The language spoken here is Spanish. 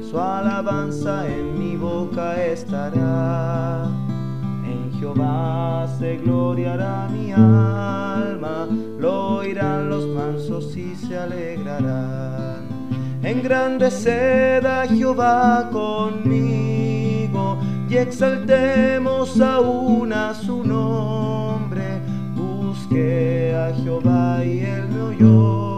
su alabanza en mi boca estará. En Jehová se gloriará mi alma, lo oirán los mansos y se alegrarán. Engrandeced a Jehová conmigo y exaltemos aún a su nombre. Busqué a Jehová y él me oyó